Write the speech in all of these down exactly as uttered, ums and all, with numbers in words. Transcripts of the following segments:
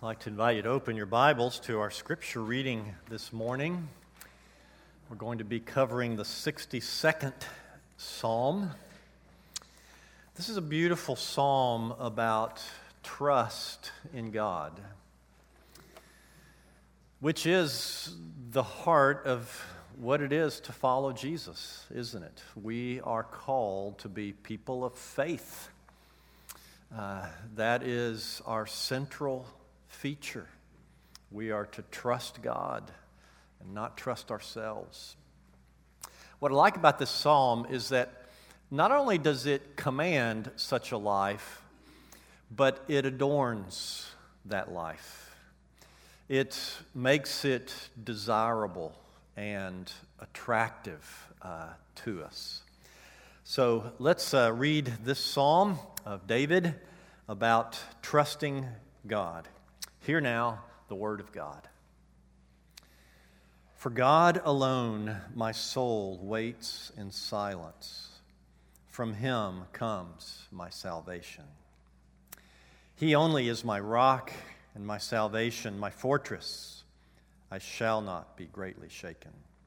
I'd like to invite you to open your Bibles to our scripture reading this morning. We're going to be covering the sixty-second Psalm. This is a beautiful psalm about trust in God, which is the heart of what it is to follow Jesus, isn't it? We are called to be people of faith. Uh, that is our central feature. We are to trust God and not trust ourselves. What I like about this psalm is that not only does it command such a life, but it adorns that life. It makes it desirable and attractive uh, to us. So let's uh, read this psalm of David about trusting God. Hear now the word of God. For God alone my soul waits in silence. From him comes my salvation. He only is my rock and my salvation, my fortress. I shall not be greatly shaken.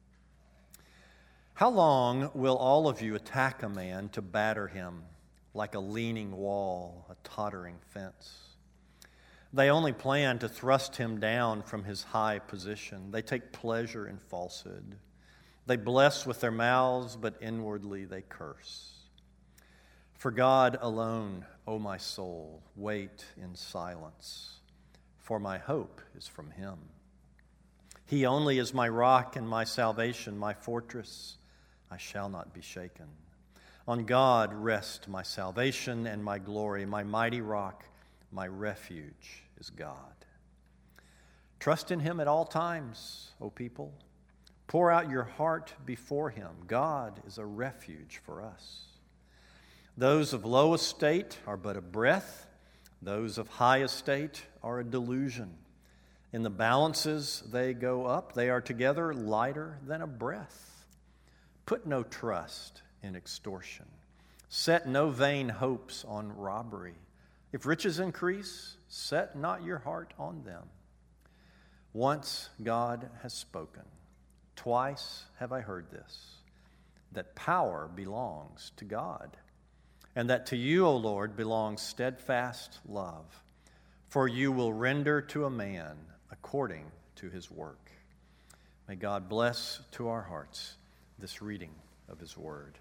How long will all of you attack a man to batter him like a leaning wall, a tottering fence? They only plan to thrust him down from his high position. They take pleasure in falsehood. They bless with their mouths, but inwardly they curse. For God alone, O my soul, wait in silence, for my hope is from him. He only is my rock and my salvation, my fortress. I shall not be shaken. On God rest my salvation and my glory, my mighty rock. My refuge is God. Trust in him at all times, O people. Pour out your heart before him. God is a refuge for us. Those of low estate are but a breath. Those of high estate are a delusion. In the balances they go up. They are together lighter than a breath. Put no trust in extortion. Set no vain hopes on robbery. If riches increase, set not your heart on them. Once God has spoken, twice have I heard this, that power belongs to God, and that to you, O Lord, belongs steadfast love, for you will render to a man according to his work. May God bless to our hearts this reading of his word.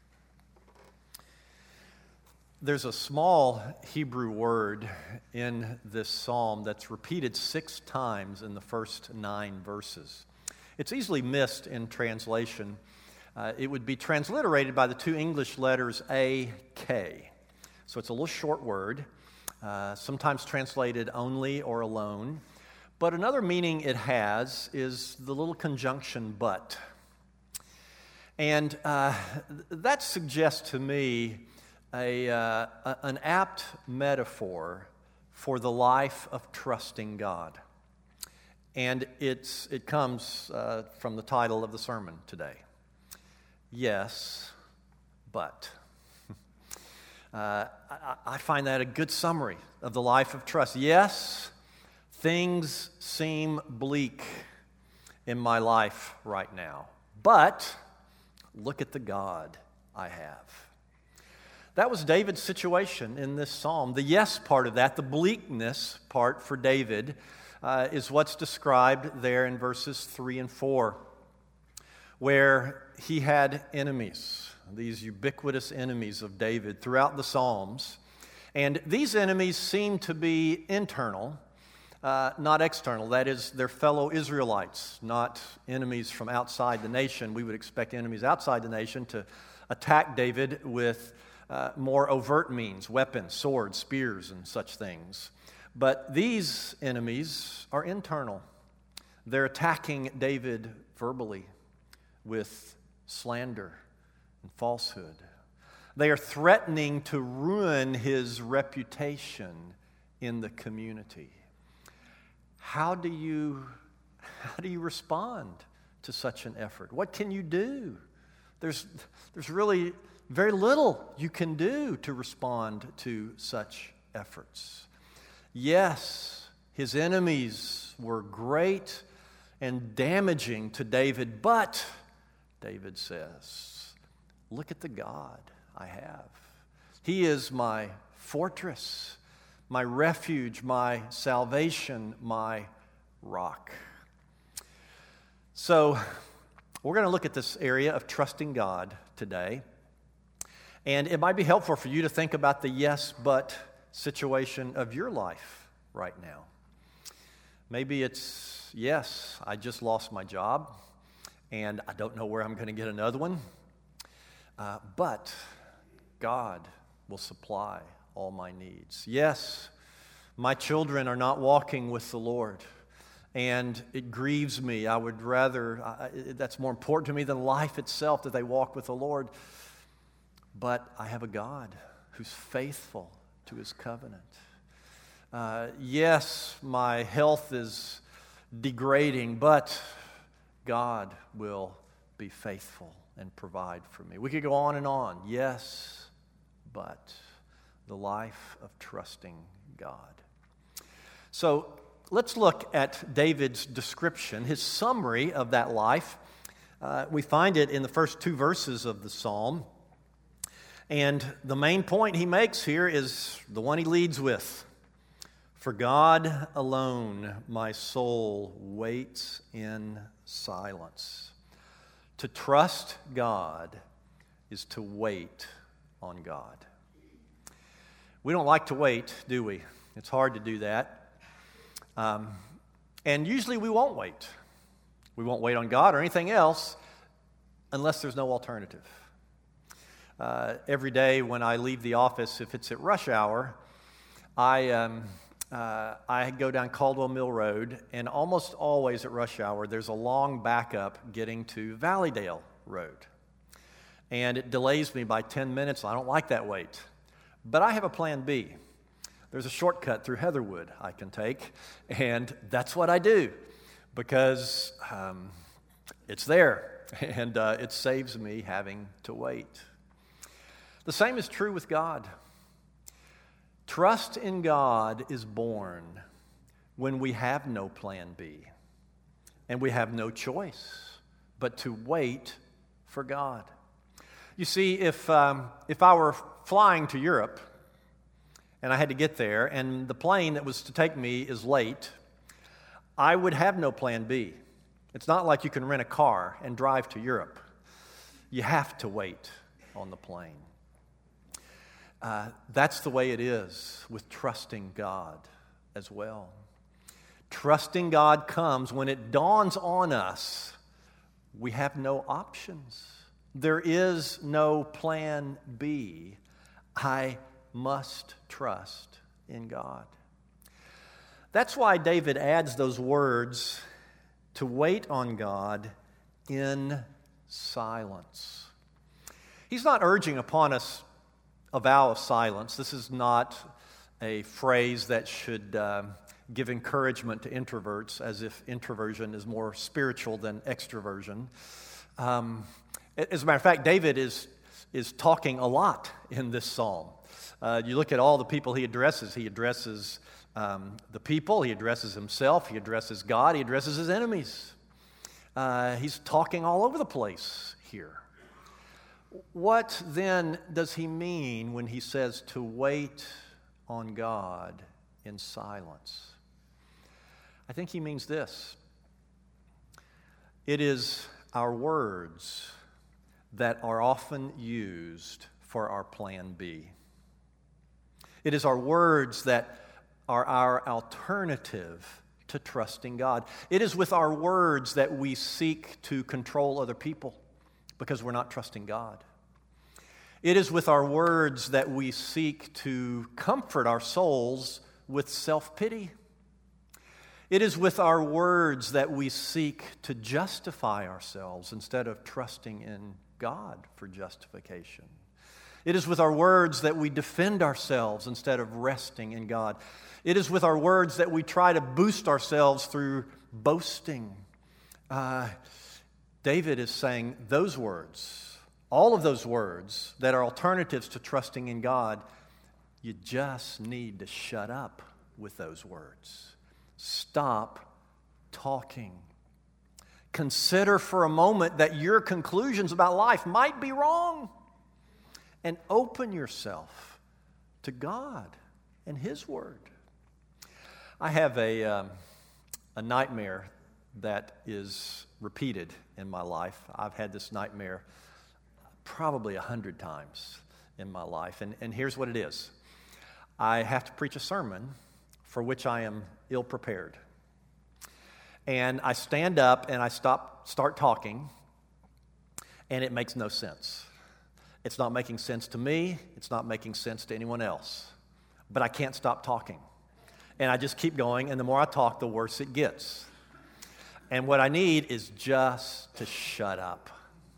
There's a small Hebrew word in this psalm that's repeated six times in the first nine verses. It's easily missed in translation. Uh, it would be transliterated by the two English letters A K. So it's a little short word, uh, sometimes translated only or alone. But another meaning it has is the little conjunction but. And uh, that suggests to me A, uh, an apt metaphor for the life of trusting God. And it's, it comes uh, from the title of the sermon today. Yes, but. uh, I, I find that a good summary of the life of trust. Yes, things seem bleak in my life right now, but look at the God I have. That was David's situation in this psalm. The yes part of that, the bleakness part for David, uh, is what's described there in verses three and four, where he had enemies, these ubiquitous enemies of David throughout the Psalms. And these enemies seem to be internal, uh, not external. That is, they're fellow Israelites, not enemies from outside the nation. We would expect enemies outside the nation to attack David with Uh, more overt means, weapons, swords, spears, and such things. But these enemies are internal. They're attacking David verbally with slander and falsehood. They are threatening to ruin his reputation in the community. How do you, how do you respond to such an effort? What can you do? There's, there's really very little you can do to respond to such efforts. Yes, His enemies were great and damaging to David, but, David says, look at the God I have. He is my fortress, my refuge, my salvation, my rock. So, we're going to look at this area of trusting God today. And it might be helpful for you to think about the yes, but situation of your life right now. Maybe it's, yes, I just lost my job, and I don't know where I'm going to get another one. Uh, but God will supply all my needs. Yes, my children are not walking with the Lord, and it grieves me. I would rather, I, that's more important to me than life itself, that they walk with the Lord. But I have a God who's faithful to his covenant. Uh, yes, my health is degrading, but God will be faithful and provide for me. We could go on and on. Yes, but the life of trusting God. So let's look at David's description, his summary of that life. Uh, we find it in the first two verses of the psalm. And the main point he makes here is the one he leads with. For God alone my soul waits in silence. To trust God is to wait on God. We don't like to wait, do we? It's hard to do that. Um, and usually we won't wait. We won't wait on God or anything else unless there's no alternative. Uh, every day when I leave the office, if it's at rush hour, I um, uh, I go down Caldwell Mill Road, and almost always at rush hour, there's a long backup getting to Valleydale Road. And it delays me by ten minutes. I don't like that wait. But I have a plan B. There's a shortcut through Heatherwood I can take, and that's what I do because um, it's there, and uh, it saves me having to wait. The same is true with God. Trust in God is born when we have no plan B, and we have no choice but to wait for God. You see, if um, if I were flying to Europe and I had to get there, and the plane that was to take me is late, I would have no plan B. It's not like you can rent a car and drive to Europe. You have to wait on the plane. Uh, that's the way it is with trusting God as well. Trusting God comes when it dawns on us we have no options. There is no plan B. I must trust in God. That's why David adds those words, to wait on God in silence. He's not urging upon us a vow of silence. This is not a phrase that should uh, give encouragement to introverts, as if introversion is more spiritual than extroversion. Um, as a matter of fact, David is, is talking a lot in this psalm. Uh, you look at all the people he addresses. He addresses um, the people, he addresses himself, he addresses God, he addresses his enemies. Uh, he's talking all over the place here. What then does he mean when he says to wait on God in silence? I think he means this. It is our words that are often used for our plan B. It is our words that are our alternative to trusting God. It is with our words that we seek to control other people because we're not trusting God. It is with our words that we seek to comfort our souls with self-pity. It is with our words that we seek to justify ourselves instead of trusting in God for justification. It is with our words that we defend ourselves instead of resting in God. It is with our words that we try to boost ourselves through boasting. Uh, David is saying those words, all of those words that are alternatives to trusting in God, you just need to shut up with those words Stop talking. Consider for a moment that your conclusions about life might be wrong, and open yourself to God and His Word. I have a, um, a nightmare that is repeated in my life. I've had this nightmare probably a hundred times in my life, and, and here's what it is. I have to preach a sermon for which I am ill-prepared. And I stand up and I stop, start talking, and it makes no sense. It's not making sense to me. It's not making sense to anyone else. But I can't stop talking. And I just keep going, and the more I talk, the worse it gets. And what I need is just to shut up.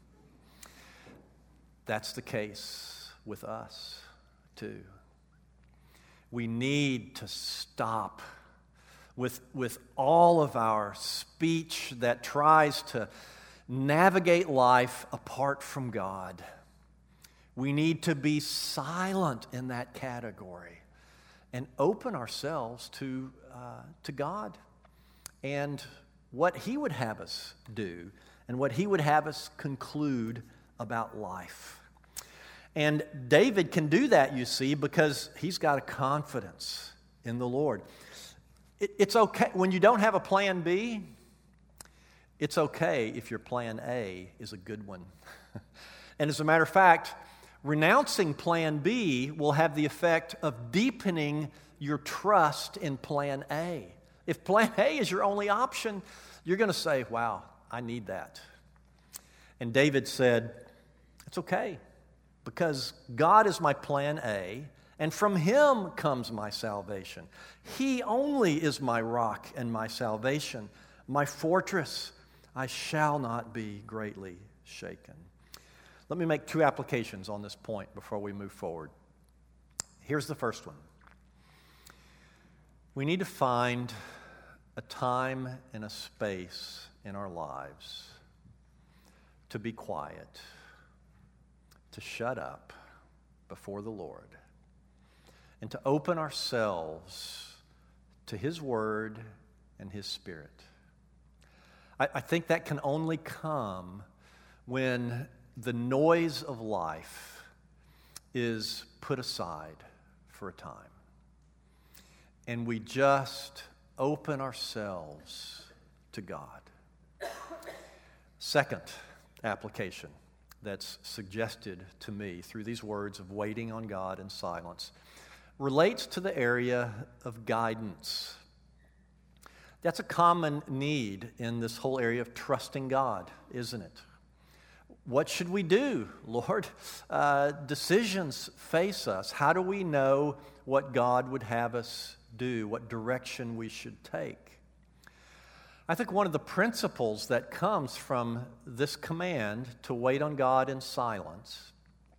That's the case with us, too. We need to stop with, with all of our speech that tries to navigate life apart from God. We need to be silent in that category and open ourselves to, uh, to God and what He would have us do and what He would have us conclude about life. And David can do that, you see, because he's got a confidence in the Lord. It, it's okay when you don't have a plan B. It's okay if your plan A is a good one. And as a matter of fact, renouncing plan B will have the effect of deepening your trust in plan A. If plan A is your only option, you're going to say, wow, I need that. And David said, it's okay, because God is my plan A, and from Him comes my salvation. He only is my rock and my salvation, my fortress. I shall not be greatly shaken. Let me make two applications on this point before we move forward. Here's the first one. We need to find a time and a space in our lives to be quiet, to shut up before the Lord, and to open ourselves to His Word and His Spirit. I, I think that can only come when the noise of life is put aside for a time, and we just open ourselves to God. Second application that's suggested to me through these words of waiting on God in silence relates to the area of guidance. That's a common need in this whole area of trusting God, isn't it? What should we do, Lord? Uh, decisions face us. How do we know what God would have us do, what direction we should take? I think one of the principles that comes from this command to wait on God in silence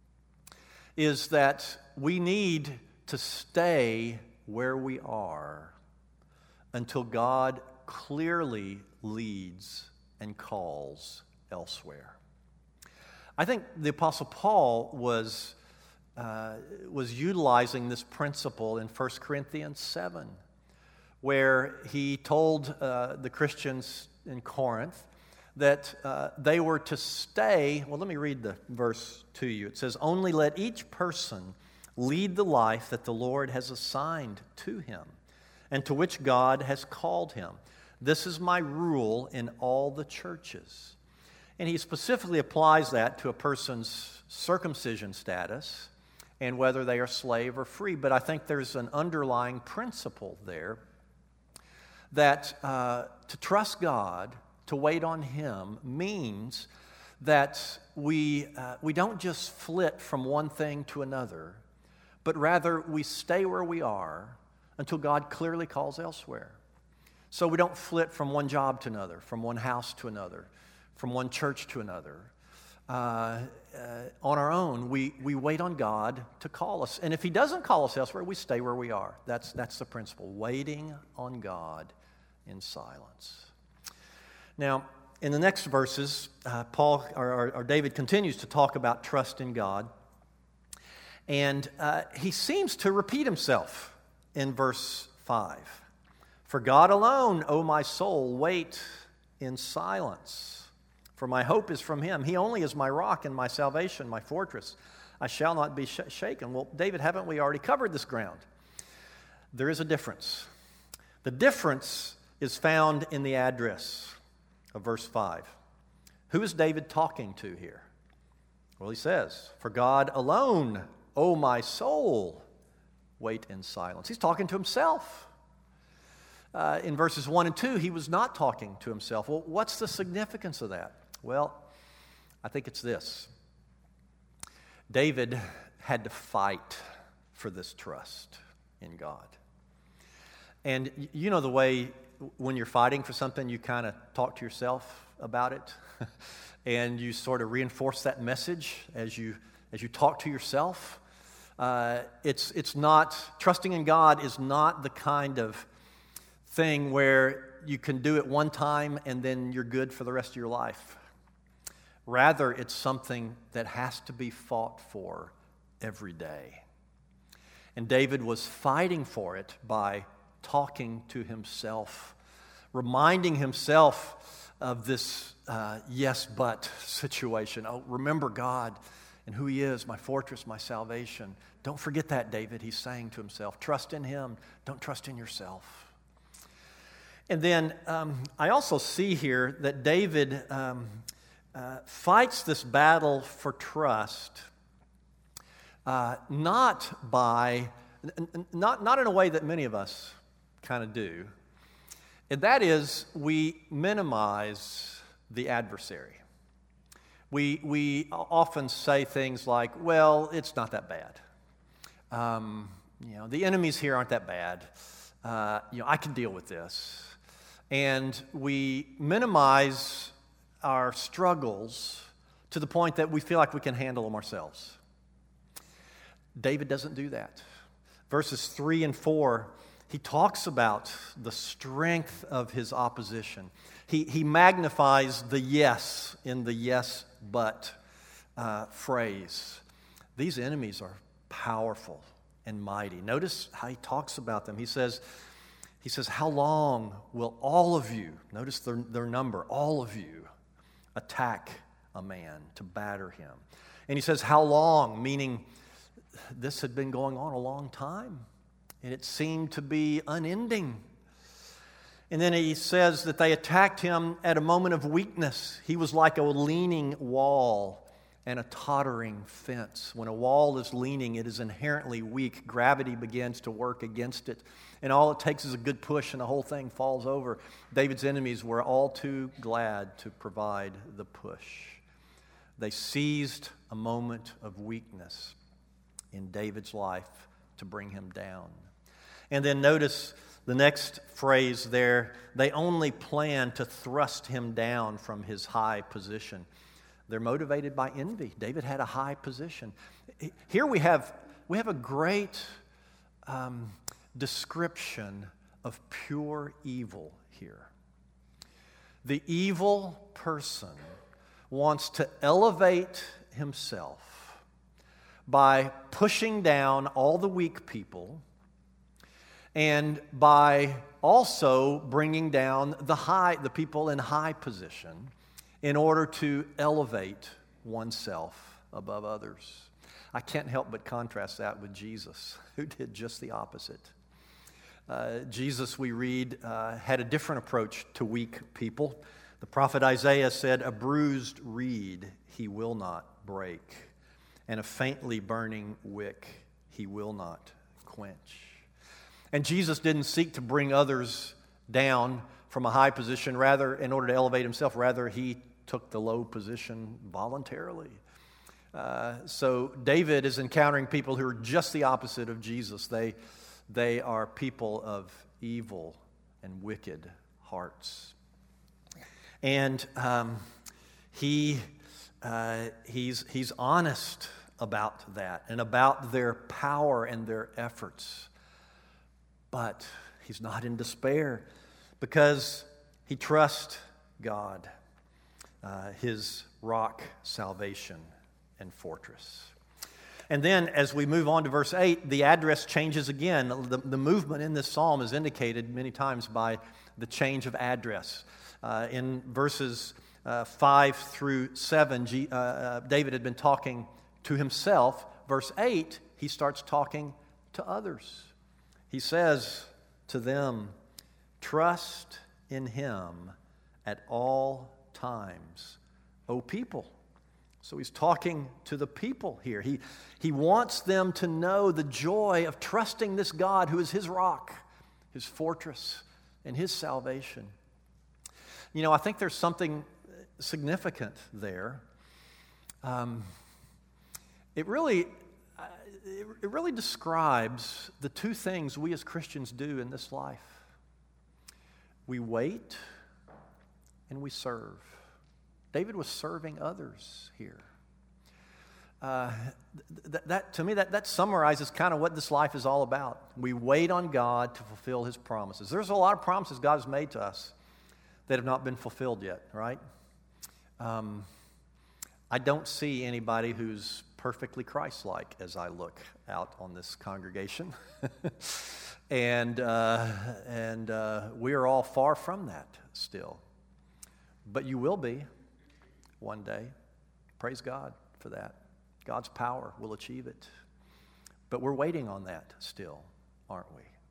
is that we need to stay where we are until God clearly leads and calls elsewhere. I think the Apostle Paul was, uh, was utilizing this principle in First Corinthians seven, where he told uh, the Christians in Corinth that uh, they were to stay. Well, let me read the verse to you. It says, "Only let each person lead the life that the Lord has assigned to him and to which God has called him. This is my rule in all the churches." And he specifically applies that to a person's circumcision status and whether they are slave or free. But I think there's an underlying principle there that uh, to trust God, to wait on Him, means that we, uh, we don't just flit from one thing to another, but rather we stay where we are until God clearly calls elsewhere. So we don't flit from one job to another, from one house to another, from one church to another. Uh, uh, on our own, we, we wait on God to call us. And if He doesn't call us elsewhere, we stay where we are. That's, that's the principle, waiting on God in silence. Now, in the next verses, uh, Paul or, or, or David continues to talk about trust in God. And uh, he seems to repeat himself in verse five. For God alone, O my soul, wait in silence. For my hope is from him. He only is my rock and my salvation, my fortress. I shall not be sh- shaken. Well, David, haven't we already covered this ground? There is a difference. The difference is found in the address of verse five. Who is David talking to here? Well, he says, for God alone, O my soul, wait in silence. He's talking to himself. Uh, in verses one and two, he was not talking to himself. Well, what's the significance of that? Well, I think it's this. David had to fight for this trust in God. And you know the way when you're fighting for something, you kind of talk to yourself about it, and you sort of reinforce that message as you as you talk to yourself. Uh, it's it's not trusting in God is not the kind of thing where you can do it one time and then you're good for the rest of your life. Rather, it's something that has to be fought for every day. And David was fighting for it by talking to himself, reminding himself of this uh, yes, but situation. Oh, remember God and who he is, my fortress, my salvation. Don't forget that, David, he's saying to himself. Trust in him. Don't trust in yourself. And then um, I also see here that David um, uh, fights this battle for trust uh, not by, n- not, not in a way that many of us kind of do. And that is, we minimize the adversary. We, we often say things like, well, it's not that bad. Um, you know, the enemies here aren't that bad. Uh, you know, I can deal with this. And we minimize our struggles to the point that we feel like we can handle them ourselves. David doesn't do that. Verses three and four, he talks about the strength of his opposition. He, he magnifies the yes in the yes, but uh, phrase. These enemies are powerful and mighty. Notice how he talks about them. He says, he says, how long will all of you, notice their, their number, all of you, attack a man to batter him? And he says, how long, meaning this had been going on a long time, and it seemed to be unending. And then he says that they attacked him at a moment of weakness. He was like a leaning wall and a tottering fence. When a wall is leaning, it is inherently weak. Gravity begins to work against it. And all it takes is a good push and the whole thing falls over. David's enemies were all too glad to provide the push. They seized a moment of weakness in David's life to bring him down. And then notice the next phrase there, they only plan to thrust him down from his high position. They're motivated by envy. David had a high position. Here we have, we have a great um, description of pure evil here. The evil person wants to elevate himself by pushing down all the weak people and by also bringing down the high, the people in high position in order to elevate oneself above others. I can't help but contrast that with Jesus, who did just the opposite. Uh, Jesus, we read, uh, had a different approach to weak people. The prophet Isaiah said, a bruised reed he will not break, and a faintly burning wick he will not quench. And Jesus didn't seek to bring others down from a high position, rather, in order to elevate himself. Rather, he took the low position voluntarily. Uh, so David is encountering people who are just the opposite of Jesus. They, they are people of evil and wicked hearts. And um, he, uh, he's, he's honest about that and about their power and their efforts. But he's not in despair because he trusts God, uh, his rock, salvation, and fortress. And then as we move on to verse eight, the address changes again. The, the movement in this psalm is indicated many times by the change of address. Uh, in verses uh, five through seven, G, uh, uh, David had been talking to himself. Verse eight, he starts talking to others. He says to them, "Trust in him at all times, O people." So he's talking to the people here. He, he wants them to know the joy of trusting this God who is his rock, his fortress, and his salvation. You know, I think there's something significant there. Um, it really, uh, it, it really describes the two things we as Christians do in this life. We wait and we serve. David was serving others here. Uh, th- that to me, that, that summarizes kind of what this life is all about. We wait on God to fulfill his promises. There's a lot of promises God has made to us that have not been fulfilled yet, right? Um, I don't see anybody who's perfectly Christ-like as I look out on this congregation. and uh, and uh, we are all far from that still. But you will be one day. Praise God for that. God's power will achieve it. But we're waiting on that still, aren't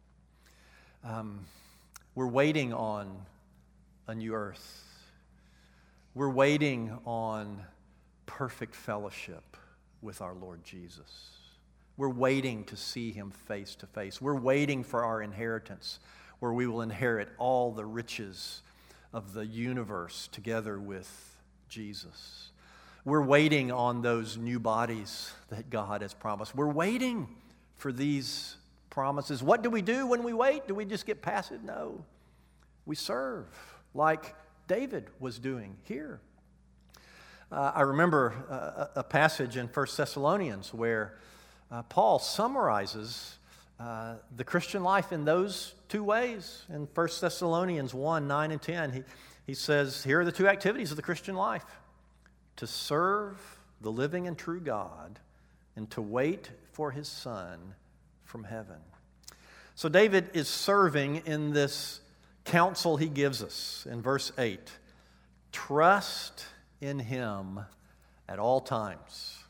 we? Um, we're waiting on a new earth. We're waiting on perfect fellowship with our Lord Jesus. We're waiting to see him face to face. We're waiting for our inheritance, where we will inherit all the riches of the universe together with Jesus. We're waiting on those new bodies that God has promised. We're waiting for these promises. What do we do when we wait? Do we just get passive? No. We serve like David was doing here. Uh, I remember a, a passage in First Thessalonians where uh, Paul summarizes uh, the Christian life in those two ways. In First Thessalonians one, nine and ten, he He says, here are the two activities of the Christian life: to serve the living and true God and to wait for his Son from heaven. So David is serving in this counsel he gives us in verse eight. Trust in him at all times.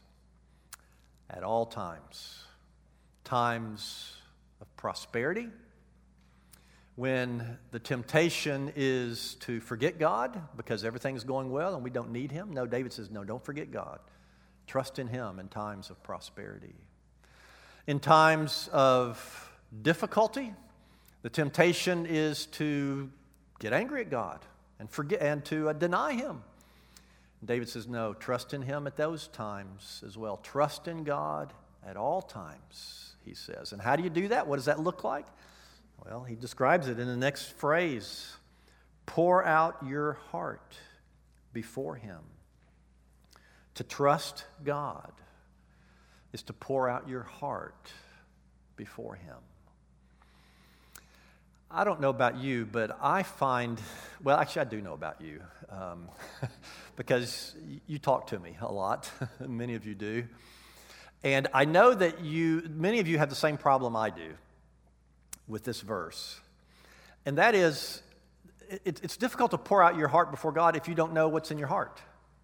At all times. Times of prosperity, when the temptation is to forget God because everything's going well and we don't need him. No, David says, no, don't forget God. Trust in him in times of prosperity. In times of difficulty, the temptation is to get angry at God and forget and to uh, deny him. David says, no, trust in him at those times as well. Trust in God at all times, he says. And how do you do that? What does that look like? Well, he describes it in the next phrase. Pour out your heart before him. To trust God is to pour out your heart before him. I don't know about you, but I find, well, actually I do know about you, um, because you talk to me a lot. Many of you do. And I know that you, many of you have the same problem I do with this verse. And that is, it, it's difficult to pour out your heart before God if you don't know what's in your heart.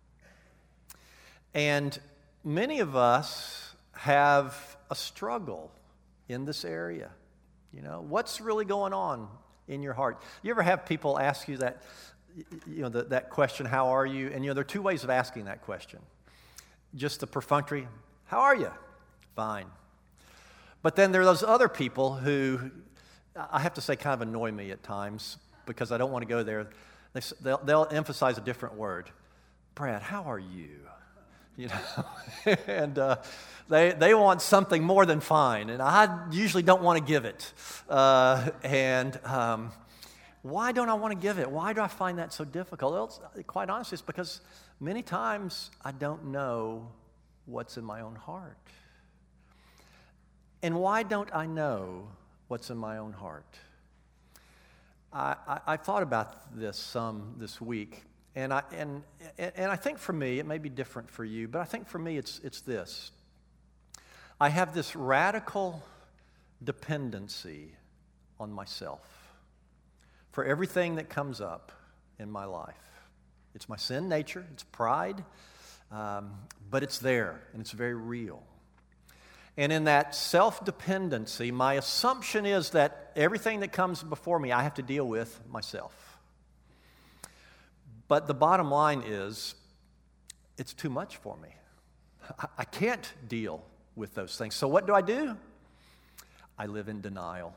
And many of us have a struggle in this area. You know, what's really going on in your heart? You ever have people ask you that, you know, the, that question, how are you? And, you know, there are two ways of asking that question. Just the perfunctory, how are you? Fine. But then there are those other people who, I have to say, kind of annoy me at times because I don't want to go there. They, they'll, they'll emphasize a different word. Brad, how are you? You know, and uh, they they want something more than fine, and I usually don't want to give it. Uh, and um, why don't I want to give it? Why do I find that so difficult? Well, it's, quite honestly, it's because many times I don't know what's in my own heart. And why don't I know what's in my own heart? I, I, I thought about this some this week, and I and and I think for me it may be different for you, but I think for me it's it's this. I have this radical dependency on myself for everything that comes up in my life. It's my sin nature, it's pride, um, but it's there and it's very real. And in that self-dependency, my assumption is that everything that comes before me, I have to deal with myself. But the bottom line is, it's too much for me. I, I can't deal with those things. So what do I do? I live in denial.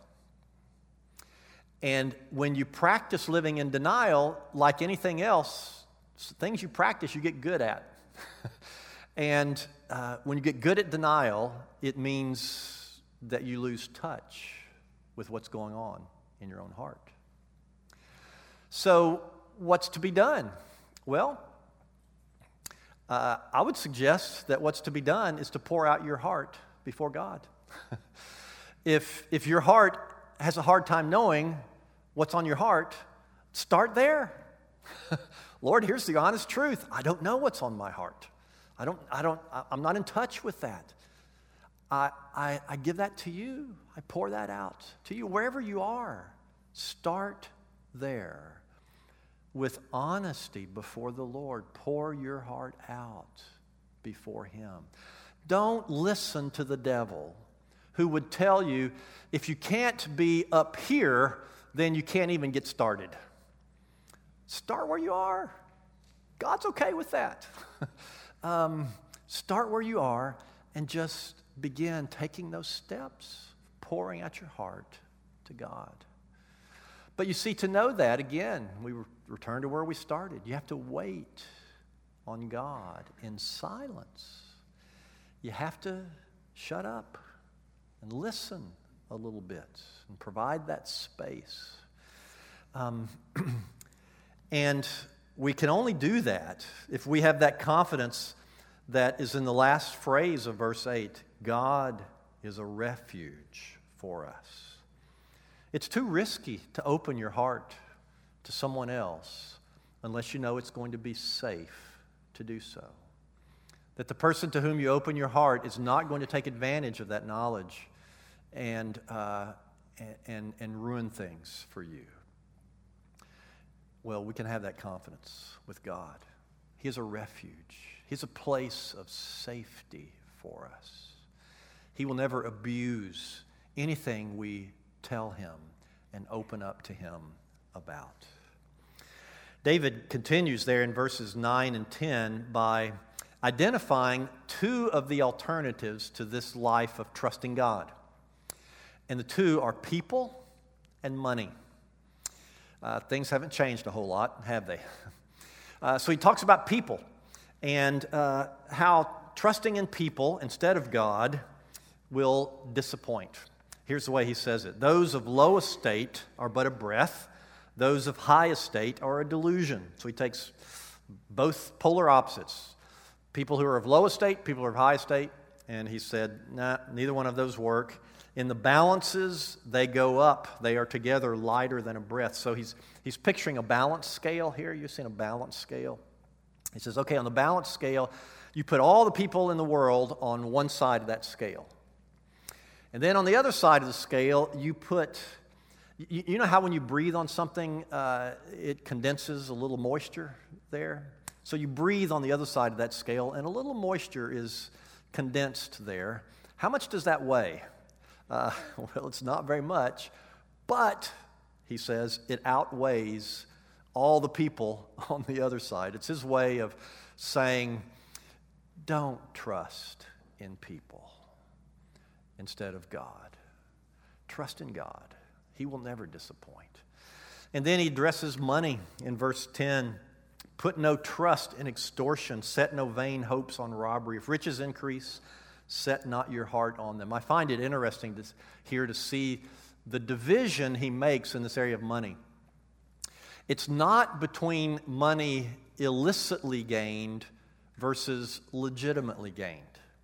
And when you practice living in denial, like anything else, things you practice, you get good at. And uh, when you get good at denial, it means that you lose touch with what's going on in your own heart. So what's to be done? Well, uh, I would suggest that what's to be done is to pour out your heart before God. if, if your heart has a hard time knowing what's on your heart, start there. Lord, here's the honest truth. I don't know what's on my heart. I don't, I don't, I'm not in touch with that. I, I, I give that to you. I pour that out to you. Wherever you are, start there. With honesty before the Lord, pour your heart out before Him. Don't listen to the devil who would tell you, if you can't be up here, then you can't even get started. Start where you are. God's okay with that. um, start where you are and just begin taking those steps, pouring out your heart to God. But you see, to know that, again, we return to where we started. You have to wait on God in silence. You have to shut up and listen a little bit and provide that space. Um, and we can only do that if we have that confidence that is in the last phrase of verse eight. God is a refuge for us. It's too risky to open your heart to someone else unless you know it's going to be safe to do so. That the person to whom you open your heart is not going to take advantage of that knowledge and, uh, and, and ruin things for you. Well, we can have that confidence with God. He is a refuge. He's a place of safety for us. He will never abuse anything we tell Him and open up to Him about. David continues there in verses nine and ten by identifying two of the alternatives to this life of trusting God. And the two are people and money. Uh, things haven't changed a whole lot, have they? Uh, so he talks about people and uh, how trusting in people instead of God will disappoint. Here's the way he says it. Those of low estate are but a breath. Those of high estate are a delusion. So he takes both polar opposites. People who are of low estate, people who are of high estate. And he said, nah, neither one of those work. In the balances, they go up. They are together lighter than a breath. So he's he's picturing a balance scale here. You've seen a balance scale. He says, okay, on the balance scale, you put all the people in the world on one side of that scale. And then on the other side of the scale, you put, you, you know how when you breathe on something, uh, it condenses a little moisture there? So you breathe on the other side of that scale, and a little moisture is condensed there. How much does that weigh? Uh, well, it's not very much, but, he says, it outweighs all the people on the other side. It's his way of saying, don't trust in people instead of God. Trust in God. He will never disappoint. And then he addresses money in verse ten. Put no trust in extortion. Set no vain hopes on robbery. If riches increase, set not your heart on them. I find it interesting to, here to see the division he makes in this area of money. It's not between money illicitly gained versus legitimately gained.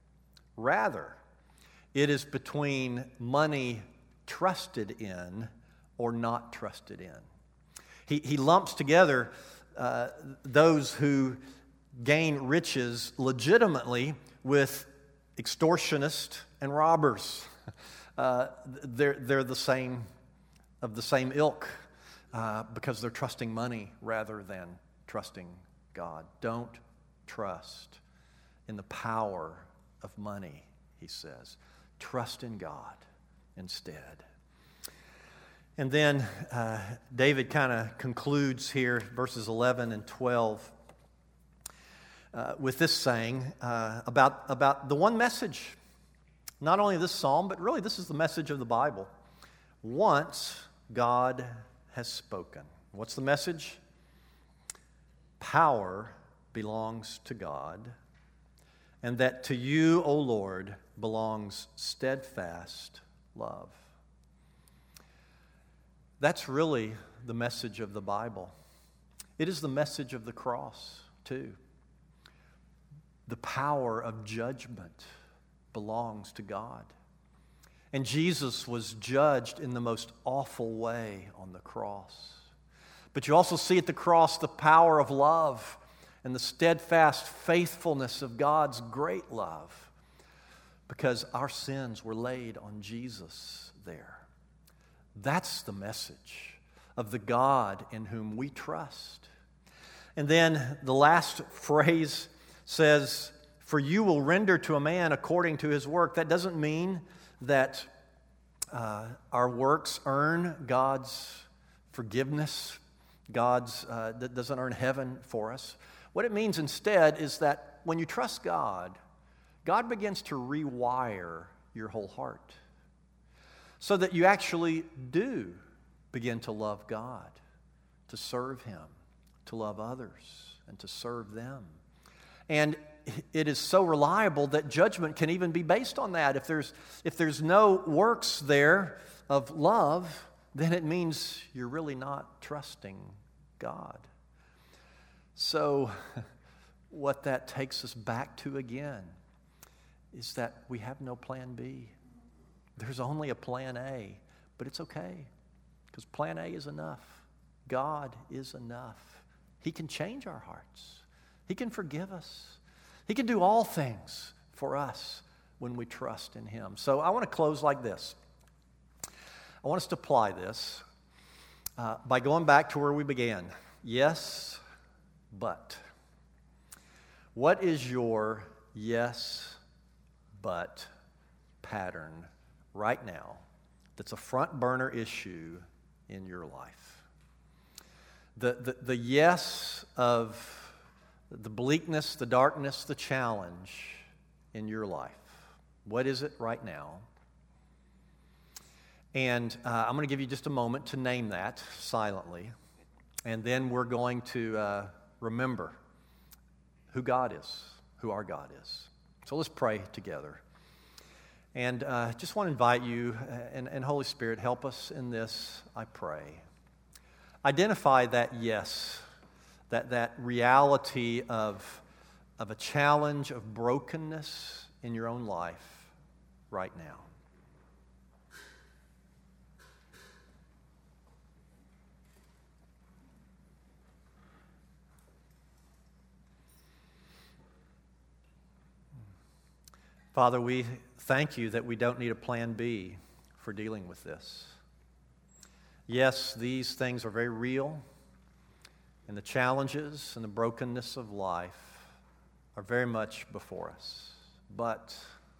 Rather, it is between money trusted in or not trusted in. He, he lumps together uh, those who gain riches legitimately with extortionists and robbers. Uh, they're, they're the same, of the same ilk, uh, because they're trusting money rather than trusting God. Don't trust in the power of money, he says. Trust in God instead. And then uh, David kind of concludes here, verses eleven and twelve, uh, with this saying uh, about, about the one message. Not only this psalm, but really this is the message of the Bible. Once God has spoken. What's the message? Power belongs to God, and that to you, O Lord, belongs steadfast love. That's really the message of the Bible. It is the message of the cross, too. The power of judgment belongs to God. And Jesus was judged in the most awful way on the cross. But you also see at the cross the power of love and the steadfast faithfulness of God's great love, because our sins were laid on Jesus there. That's the message of the God in whom we trust. And then the last phrase says, "For you will render to a man according to his work." That doesn't mean that uh, our works earn God's forgiveness. God's uh, that doesn't earn heaven for us. What it means instead is that when you trust God, God begins to rewire your whole heart, so that you actually do begin to love God, to serve Him, to love others, and to serve them. And it is so reliable that judgment can even be based on that. If there's, if there's no works there of love, then it means you're really not trusting God. So what that takes us back to again is that we have no plan B. There's only a plan A, but it's okay, because plan A is enough. God is enough. He can change our hearts. He can forgive us. He can do all things for us when we trust in Him. So I want to close like this. I want us to apply this uh, by going back to where we began. Yes, but. What is your yes, but pattern right now that's a front burner issue in your life? The, the, the yes of the bleakness, the darkness, the challenge in your life. What is it right now? And uh, I'm going to give you just a moment to name that silently. And then we're going to uh, remember who God is, who our God is. So let's pray together. And uh, just want to invite you, uh, and, and Holy Spirit, help us in this, I pray. Identify that yes, that, that reality of, of a challenge of brokenness in your own life right now. Father, we thank you that we don't need a plan B for dealing with this. Yes, these things are very real, and the challenges and the brokenness of life are very much before us. But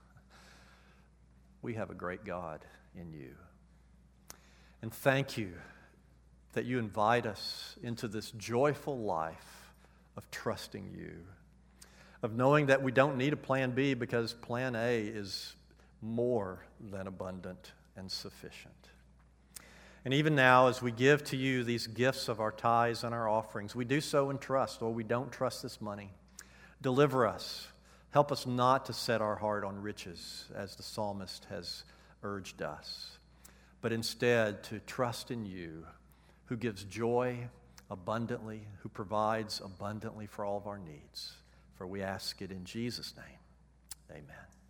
we have a great God in you. And thank you that you invite us into this joyful life of trusting you, of knowing that we don't need a plan B because plan A is more than abundant and sufficient. And even now, as we give to you these gifts of our tithes and our offerings, we do so in trust, or we don't trust this money. Deliver us. Help us not to set our heart on riches, as the psalmist has urged us, but instead to trust in you, who gives joy abundantly, who provides abundantly for all of our needs. For we ask it in Jesus' name. Amen.